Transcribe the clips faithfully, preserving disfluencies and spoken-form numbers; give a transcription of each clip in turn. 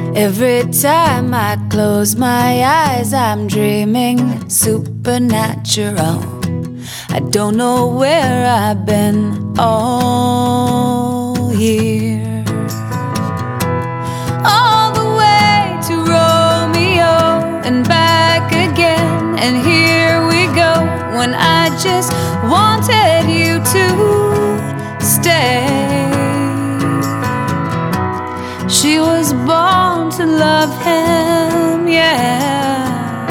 Every time I close my eyes, I'm dreaming supernatural. I don't know where I've been all year. All the way to Romeo and back again, and here we go, when I just wanted you to stay. She was born to love him, yeah,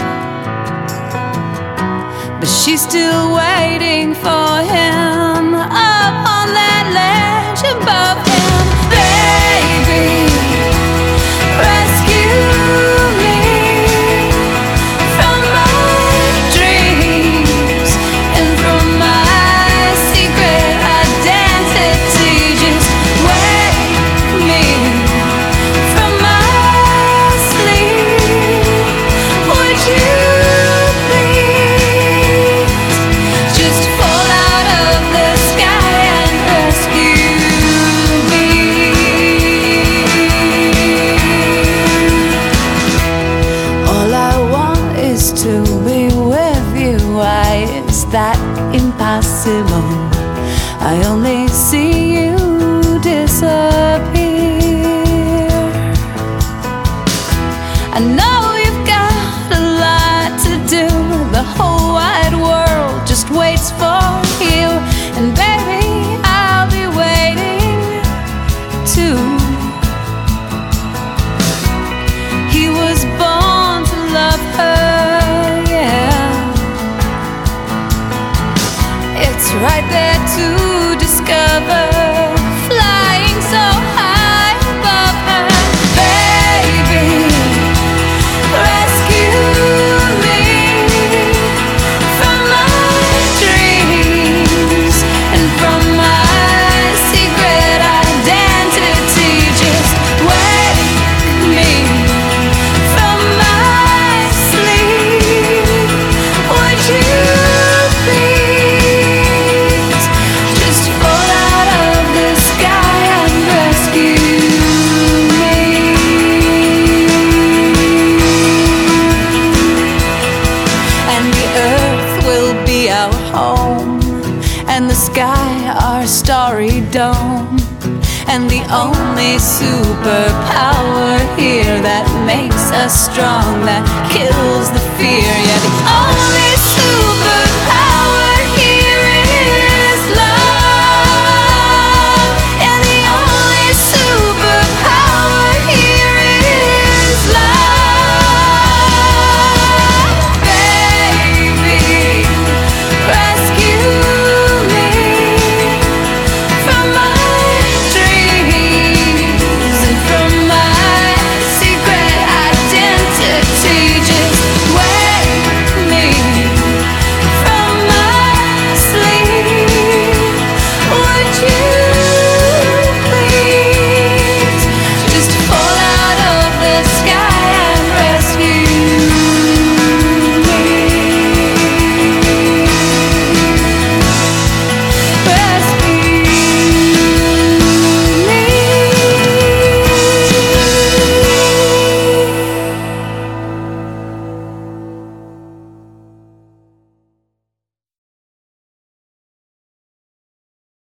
but she's still waiting for him up on that ledge above him. Baby, rescue me from my dreams and from my secret identity. Just wake me from my sleep. Would you please just fall out of the sky and rescue me? All I want is to be with you. Why is that impossible? I only see you disappear. I know you've got a lot to do. The whole wide world just waits for you. And baby, I'll be waiting too. He was born to love her, yeah. It's right there to discover, flying so high above her. Baby, rescue me from my dreams and from my secret identity. Just wake me from my sleep. Would you please just fall out of the sky and rescue me? And the earth will be our home, and the sky our starry dome, and the only superpower here that makes us strong, that kills the fear. Yeah, the